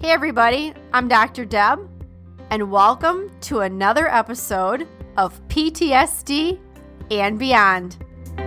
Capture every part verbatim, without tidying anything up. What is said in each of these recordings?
Hey everybody, I'm Doctor Deb, and welcome to another episode of P T S D and Beyond.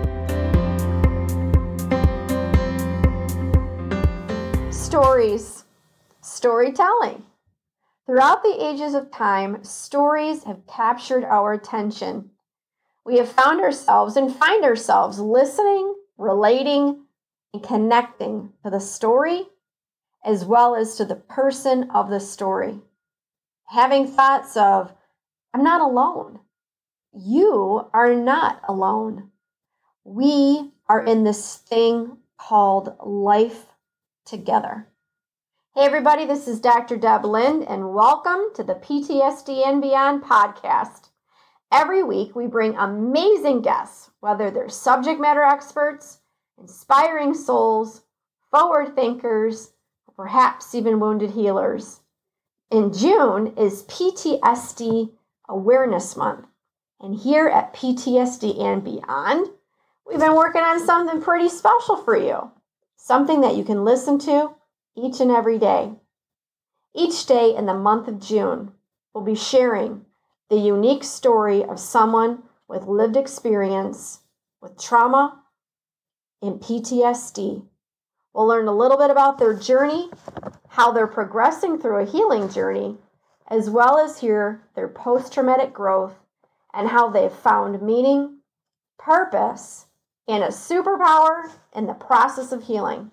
Stories. Storytelling. Throughout the ages of time, stories have captured our attention. We have found ourselves and find ourselves listening, relating, and connecting to the story as well as to the person of the story. Having thoughts of, I'm not alone. You are not alone. We are in this thing called life together. Hey everybody, this is Doctor Deb Lind, and welcome to the P T S D and Beyond podcast. Every week we bring amazing guests, whether they're subject matter experts, inspiring souls, forward thinkers, or perhaps even wounded healers. In June is P T S D Awareness Month, and here at P T S D and Beyond, we've been working on something pretty special for you, something that you can listen to each and every day. Each day in the month of June, we'll be sharing the unique story of someone with lived experience with trauma and P T S D. We'll learn a little bit about their journey, how they're progressing through a healing journey, as well as hear their post-traumatic growth and how they've found meaning, purpose, and a superpower in the process of healing.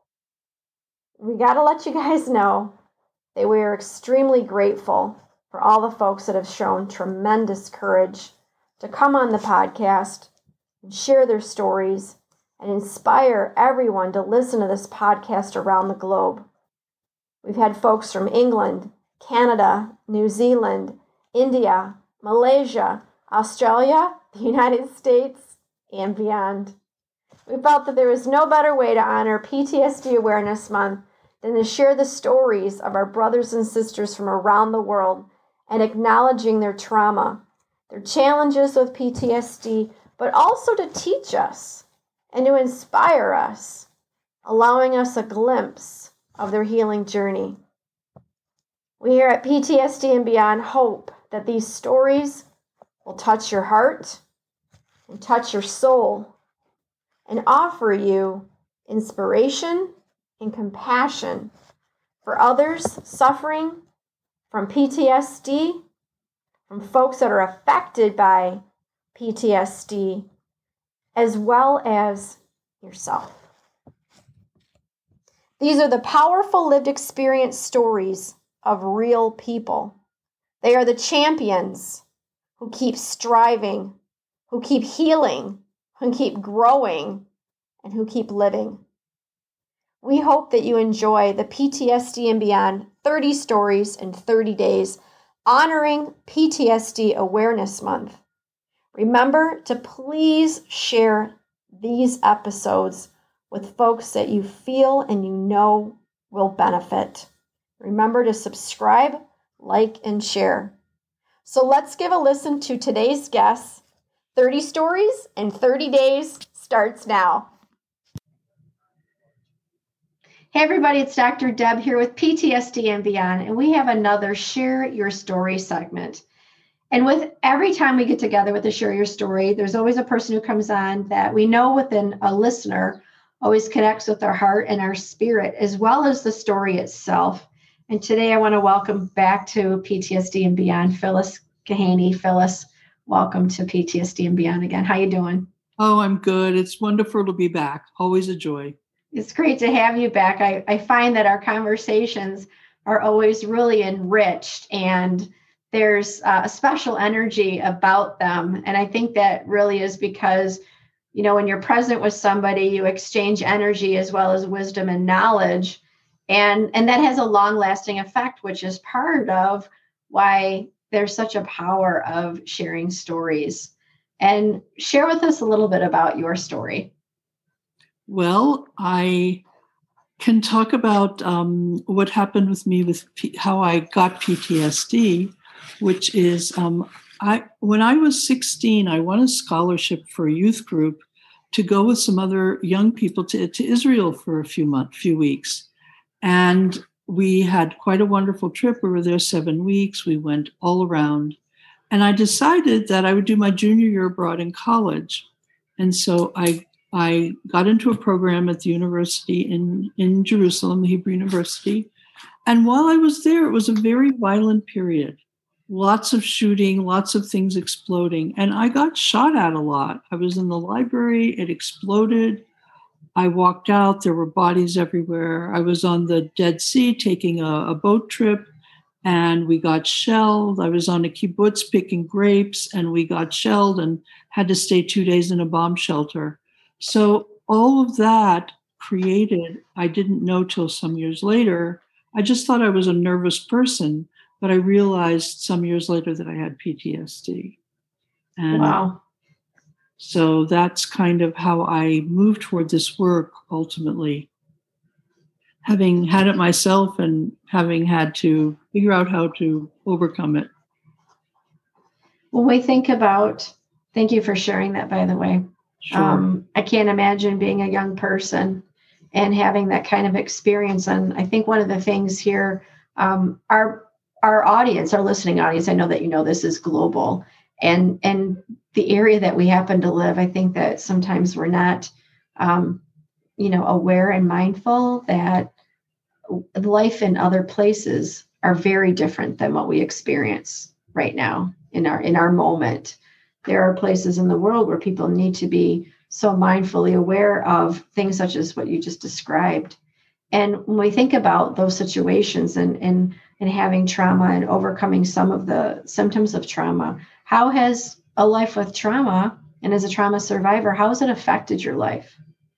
We got to let you guys know that we are extremely grateful for all the folks that have shown tremendous courage to come on the podcast and share their stories and inspire everyone to listen to this podcast around the globe. We've had folks from England, Canada, New Zealand, India, Malaysia, Australia, the United States, and beyond. We felt that there was no better way to honor P T S D Awareness Month than to share the stories of our brothers and sisters from around the world and acknowledging their trauma, their challenges with P T S D, but also to teach us and to inspire us, allowing us a glimpse of their healing journey. We here at P T S D and Beyond hope that these stories will touch your heart and touch your soul and offer you inspiration and compassion for others suffering from P T S D, from folks that are affected by P T S D, as well as yourself. These are the powerful lived experience stories of real people. They are the champions who keep striving, who keep healing, who keep growing, and who keep living. We hope that you enjoy the P T S D and Beyond thirty Stories in thirty Days, honoring P T S D Awareness Month. Remember to please share these episodes with folks that you feel and you know will benefit. Remember to subscribe, like, and share. So let's give a listen to today's guests. thirty Stories in thirty Days starts now. Hey everybody, it's Doctor Deb here with P T S D and Beyond, and we have another Share Your Story segment. And with every time we get together with a Share Your Story, there's always a person who comes on that we know within a listener always connects with our heart and our spirit, as well as the story itself. And today I want to welcome back to P T S D and Beyond, Phyllis Kahaney. Phyllis, welcome to P T S D and Beyond again. How you doing? Oh, I'm good. It's wonderful to be back. Always a joy. It's great to have you back. I, I find that our conversations are always really enriched, and there's uh, a special energy about them. And I think that really is because, you know, when you're present with somebody, you exchange energy as well as wisdom and knowledge. And, and that has a long lasting effect, which is part of why there's such a power of sharing stories. And share with us a little bit about your story. Well, I can talk about um, what happened with me with P- how I got P T S D, which is um, I when I was sixteen, I won a scholarship for a youth group to go with some other young people to, to Israel for a few months, few weeks. And we had quite a wonderful trip. We were there seven weeks. We went all around. And I decided that I would do my junior year abroad in college. And so I I got into a program at the university in, in Jerusalem, the Hebrew University. And while I was there, it was a very violent period. Lots of shooting, lots of things exploding. And I got shot at a lot. I was in the library, it exploded. I walked out, there were bodies everywhere. I was on the Dead Sea taking a, a boat trip, and we got shelled. I was on a kibbutz picking grapes, and we got shelled and had to stay two days in a bomb shelter. So all of that created, I didn't know till some years later, I just thought I was a nervous person, but I realized some years later that I had P T S D. And wow. So that's kind of how I moved toward this work ultimately, having had it myself and having had to figure out how to overcome it. When we think about, thank you for sharing that, by the way. Sure. Um, I can't imagine being a young person and having that kind of experience. And I think one of the things here, um, our our audience, our listening audience, I know that you know this is global, and and the area that we happen to live, I think that sometimes we're not, um, you know, aware and mindful that life in other places are very different than what we experience right now in our in our moment. There are places in the world where people need to be so mindfully aware of things such as what you just described. And when we think about those situations and and and having trauma and overcoming some of the symptoms of trauma, how has a life with trauma and as a trauma survivor, how has it affected your life?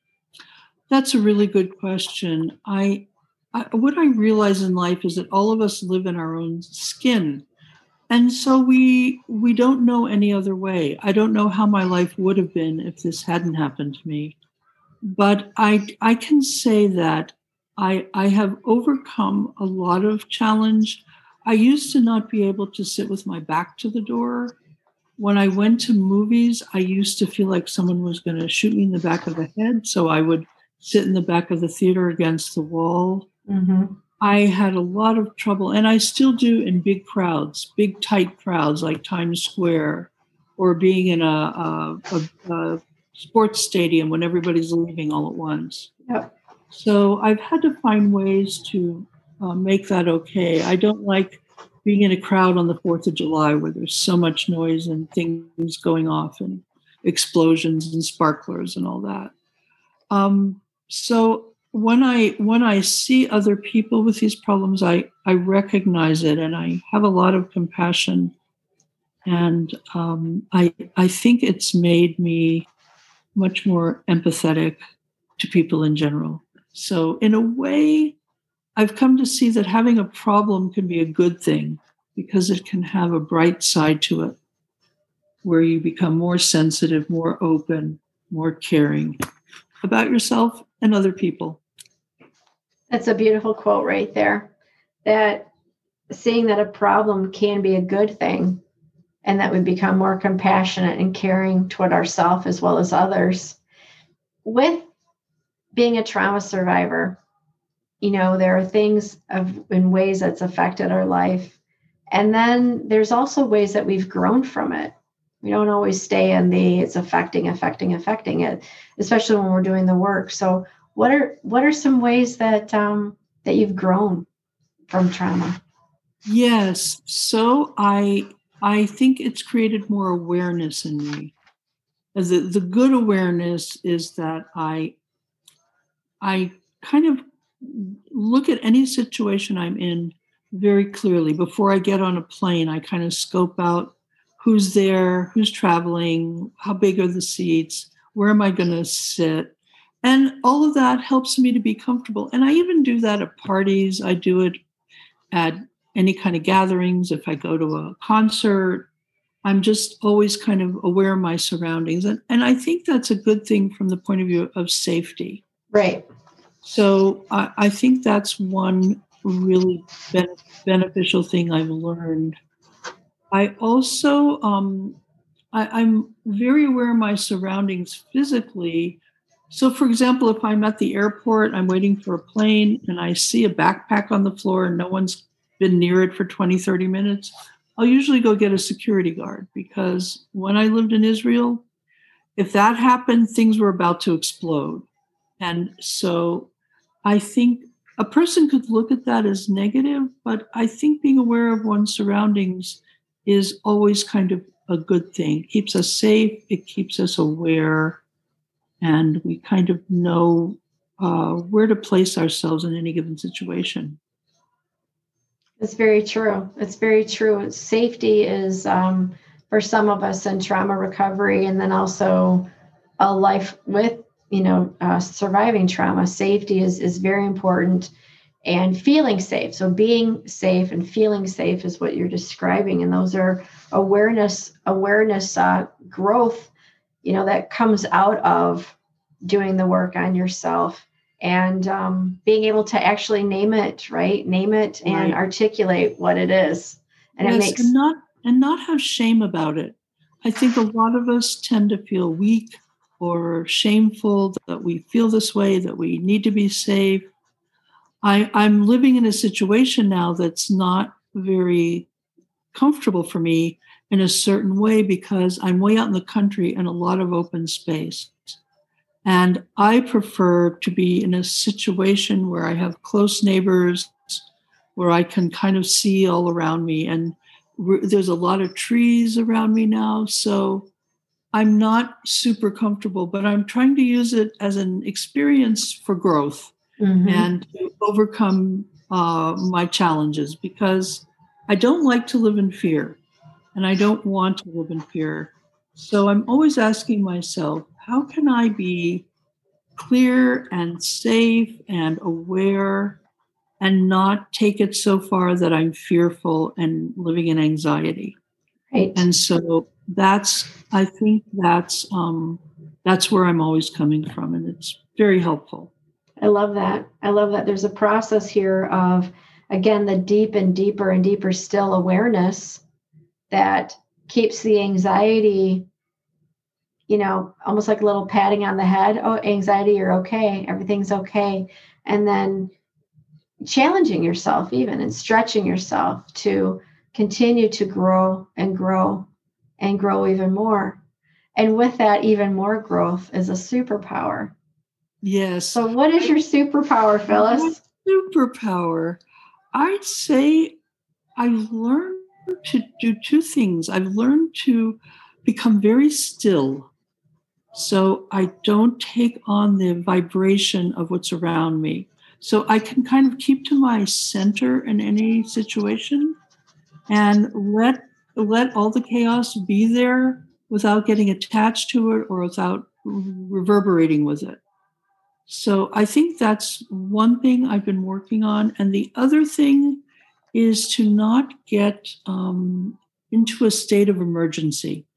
That's a really good question. I, I what I realize in life is that all of us live in our own skin. And so we we don't know any other way. I don't know how my life would have been if this hadn't happened to me. But I I can say that I I have overcome a lot of challenge. I used to not be able to sit with my back to the door. When I went to movies, I used to feel like someone was going to shoot me in the back of the head. So I would sit in the back of the theater against the wall. Mm-hmm. I had a lot of trouble, and I still do in big crowds, big tight crowds like Times Square, or being in a, a, a, a sports stadium when everybody's leaving all at once. Yep. So I've had to find ways to uh, make that okay. I don't like being in a crowd on the fourth of July where there's so much noise and things going off and explosions and sparklers and all that. Um, so when I when I see other people with these problems, I, I recognize it and I have a lot of compassion. And um, I I think it's made me much more empathetic to people in general. So in a way, I've come to see that having a problem can be a good thing because it can have a bright side to it where you become more sensitive, more open, more caring about yourself and other people. That's a beautiful quote right there, that seeing that a problem can be a good thing and that we become more compassionate and caring toward ourselves as well as others. With being a trauma survivor, you know, there are things of in ways that's affected our life. And then there's also ways that we've grown from it. We don't always stay in the it's affecting, affecting, affecting it, especially when we're doing the work. So what are what are some ways that um, that you've grown from trauma? Yes. So I I think it's created more awareness in me. The, the good awareness is that I I kind of look at any situation I'm in very clearly. Before I get on a plane, I kind of scope out who's there, who's traveling, how big are the seats, where am I going to sit? And all of that helps me to be comfortable. And I even do that at parties. I do it at any kind of gatherings. If I go to a concert, I'm just always kind of aware of my surroundings. And, and I think that's a good thing from the point of view of safety. Right. So I, I think that's one really ben- beneficial thing I've learned. I also, um, I, I'm very aware of my surroundings physically, So, for example, if I'm at the airport, I'm waiting for a plane, and I see a backpack on the floor and no one's been near it for twenty, thirty minutes, I'll usually go get a security guard, because when I lived in Israel, if that happened, things were about to explode. And so I think a person could look at that as negative, but I think being aware of one's surroundings is always kind of a good thing. It keeps us safe, it keeps us aware, and we kind of know uh, where to place ourselves in any given situation. It's very true. It's very true. Safety is, um, for some of us in trauma recovery, and then also a life with, you know, uh, surviving trauma. Safety is is very important, and feeling safe. So being safe and feeling safe is what you're describing, and those are awareness awareness uh, growth, you know, that comes out of doing the work on yourself. And um, being able to actually name it, right? Name it and Right. articulate what it is. And Yes, it makes and not and not have shame about it. I think a lot of us tend to feel weak or shameful that we feel this way, that we need to be safe. I, I'm living in a situation now that's not very comfortable for me in a certain way, because I'm way out in the country and a lot of open space. And I prefer to be in a situation where I have close neighbors, where I can kind of see all around me. And there's a lot of trees around me now. So I'm not super comfortable, but I'm trying to use it as an experience for growth mm-hmm. and to overcome uh, my challenges, because I don't like to live in fear, and I don't want to live in fear. So I'm always asking myself, how can I be clear and safe and aware and not take it so far that I'm fearful and living in anxiety? Right. And so that's, I think that's, um, that's where I'm always coming from. And it's very helpful. I love that. I love that. There's a process here of, again, the deep and deeper and deeper still awareness that keeps the anxiety, you know, almost like a little patting on the head. Oh, anxiety, you're okay. Everything's okay. And then challenging yourself even and stretching yourself to continue to grow and grow and grow even more. And with that, even more growth is a superpower. Yes. So what is your superpower, Phyllis? Superpower. I'd say I've learned to do two things. I've learned to become very still, so I don't take on the vibration of what's around me. So I can kind of keep to my center in any situation and let let all the chaos be there without getting attached to it or without reverberating with it. So I think that's one thing I've been working on. And the other thing is to not get um, into a state of emergency.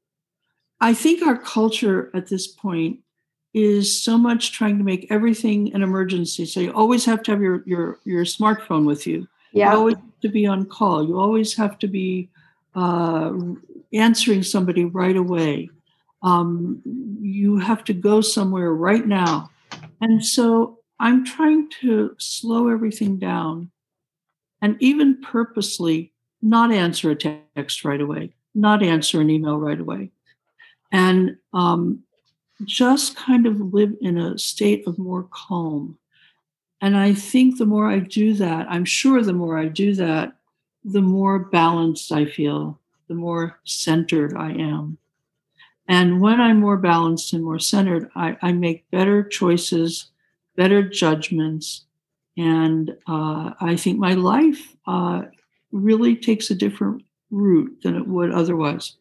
I think our culture at this point is so much trying to make everything an emergency. So you always have to have your your, your smartphone with you. Yeah. You always have to be on call. You always have to be uh, answering somebody right away. Um, you have to go somewhere right now. And so I'm trying to slow everything down and even purposely not answer a text right away, not answer an email right away, and um, just kind of live in a state of more calm. And I think the more I do that, I'm sure the more I do that, the more balanced I feel, the more centered I am. And when I'm more balanced and more centered, I, I make better choices, better judgments. And uh, I think my life uh, really takes a different route than it would otherwise.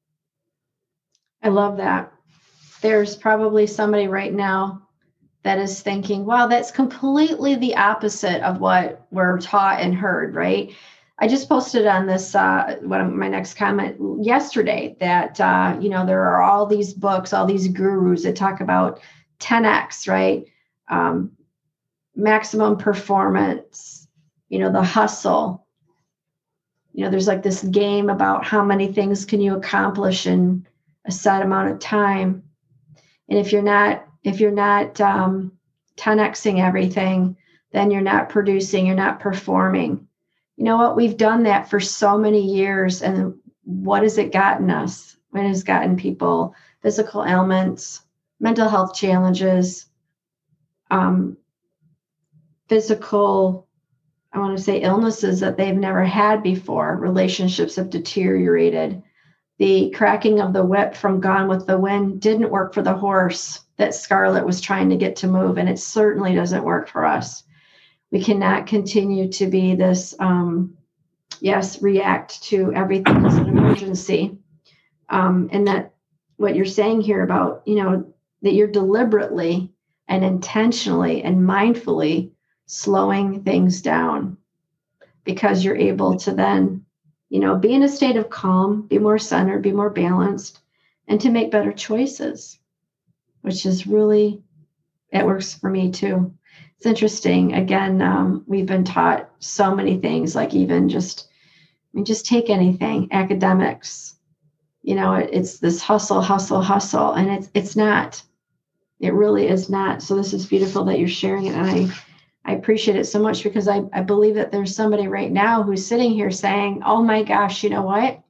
I love that. There's probably somebody right now that is thinking, wow, that's completely the opposite of what we're taught and heard, right? I just posted on this, uh, one my next comment yesterday that, uh, you know, there are all these books, all these gurus that talk about ten X, right? Um, maximum performance, you know, the hustle. You know, there's like this game about how many things can you accomplish in a set amount of time. And if you're not if you're not um, ten Xing everything, then you're not producing, you're not performing. You know what? We've done that for so many years. And what has it gotten us? It has gotten people physical ailments, mental health challenges, um, physical, I want to say illnesses that they've never had before. Relationships have deteriorated. The cracking of the whip from Gone with the Wind didn't work for the horse that Scarlett was trying to get to move, and it certainly doesn't work for us. We cannot continue to be this, um, yes, react to everything as an emergency. Um, and that what you're saying here about, you know, that you're deliberately and intentionally and mindfully slowing things down, because you're able to then, you know, be in a state of calm, be more centered, be more balanced, and to make better choices, which is really, it works for me too. It's interesting. Again, um, we've been taught so many things, like even just, I mean, just take anything, academics, you know, it, it's this hustle, hustle, hustle, and it's it's not. It really is not. So this is beautiful that you're sharing it, and I, I appreciate it so much, because I, I believe that there's somebody right now who's sitting here saying, oh my gosh, you know what?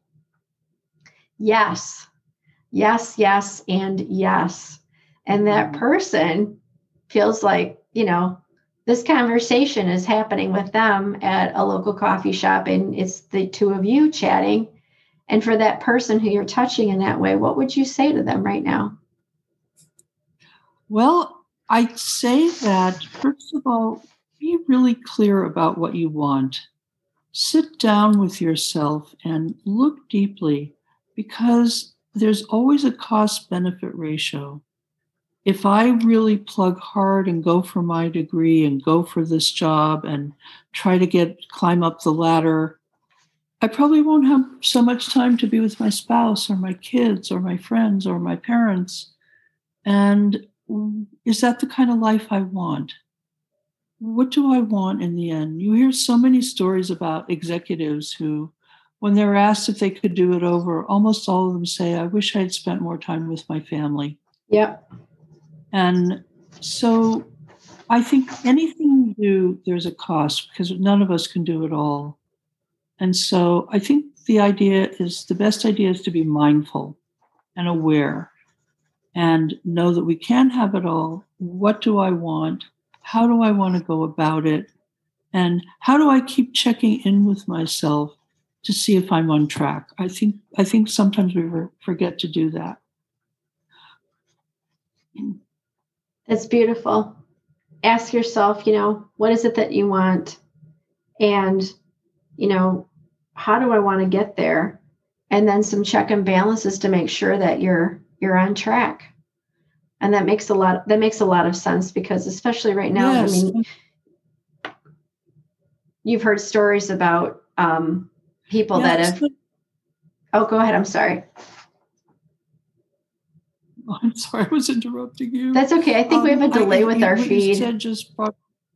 Yes, yes, yes, and yes. And that person feels like, you know, this conversation is happening with them at a local coffee shop, and it's the two of you chatting. And for that person who you're touching in that way, what would you say to them right now? Well, I'd say that, first of all, be really clear about what you want. Sit down with yourself and look deeply, because there's always a cost-benefit ratio. If I really plug hard and go for my degree and go for this job and try to get climb up the ladder, I probably won't have so much time to be with my spouse or my kids or my friends or my parents. And is that the kind of life I want? What do I want in the end? You hear so many stories about executives who, when they're asked if they could do it over, almost all of them say, I wish I had spent more time with my family. Yep. And so I think anything you do, there's a cost, because none of us can do it all. And so I think the idea is, the best idea is to be mindful and aware and know that we can have it all. What do I want? How do I want to go about it? And how do I keep checking in with myself to see if I'm on track? I think I think sometimes we forget to do that. That's beautiful. Ask yourself, you know, what is it that you want? And, you know, how do I want to get there? And then some check and balances to make sure that you're you're on track. And that makes a lot that makes a lot of sense, because especially right now, yes. I mean, you've heard stories about um, people yes. that have. Oh, go ahead. I'm sorry. Oh, I'm sorry, I was interrupting you. That's okay. I think um, we have a delay I, with our feed. Said just brought,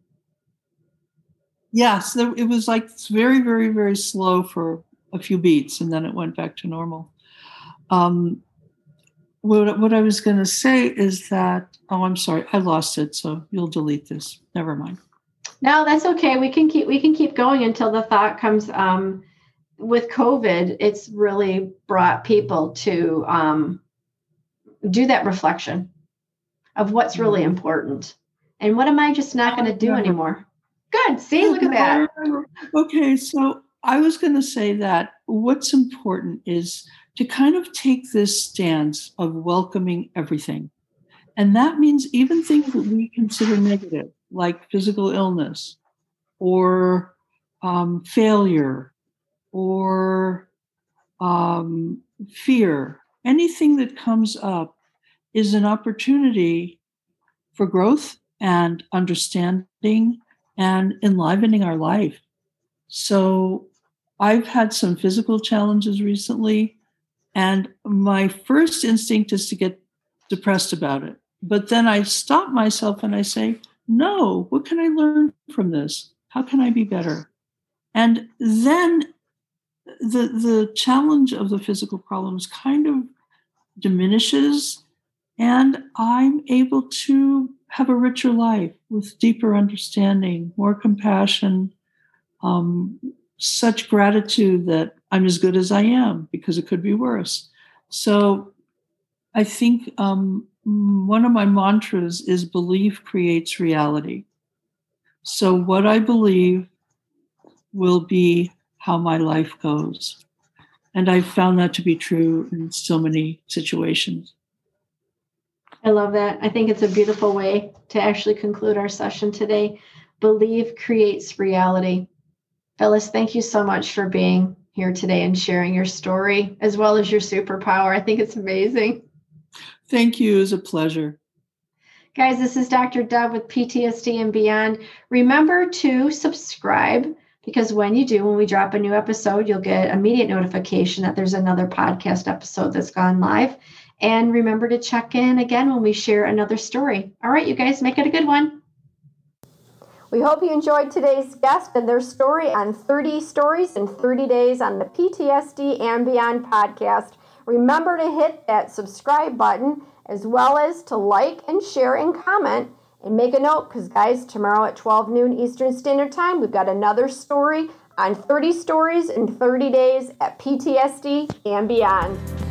yes, it was like very, very, very slow for a few beats, and then it went back to normal. Um, what, what I was going to say is that, oh, I'm sorry, I lost it, so you'll delete this. Never mind. No, that's okay. We can keep we can keep going until the thought comes. Um, with COVID, it's really brought people to um, do that reflection of what's really important and what am I just not going to do anymore. Good. See, look at that. Okay, so I was going to say that what's important is to kind of take this stance of welcoming everything. And that means even things that we consider negative, like physical illness or um, failure or um, fear. Anything that comes up is an opportunity for growth and understanding and enlivening our life. So I've had some physical challenges recently, and my first instinct is to get depressed about it. But then I stop myself and I say, no, what can I learn from this? How can I be better? And then the, the challenge of the physical problems kind of diminishes, And I'm able to have a richer life with deeper understanding, more compassion, um, such gratitude that I'm as good as I am because it could be worse. So I think um, one of my mantras is belief creates reality. So what I believe will be how my life goes. And I've found that to be true in so many situations. I love that. I think it's a beautiful way to actually conclude our session today. Belief creates reality. Phyllis, thank you so much for being here today and sharing your story as well as your superpower. I think it's amazing. Thank you. It was a pleasure. Guys, this is Doctor Deb with P T S D and Beyond. Remember to subscribe, because when you do, when we drop a new episode, you'll get immediate notification that there's another podcast episode that's gone live. And remember to check in again when we share another story. All right, you guys, make it a good one. We hope you enjoyed today's guest and their story on thirty stories in thirty days on the P T S D and Beyond podcast. Remember to hit that subscribe button, as well as to like and share and comment. And make a note, because guys, tomorrow at twelve noon Eastern Standard Time, we've got another story on thirty stories in thirty days at P T S D and Beyond.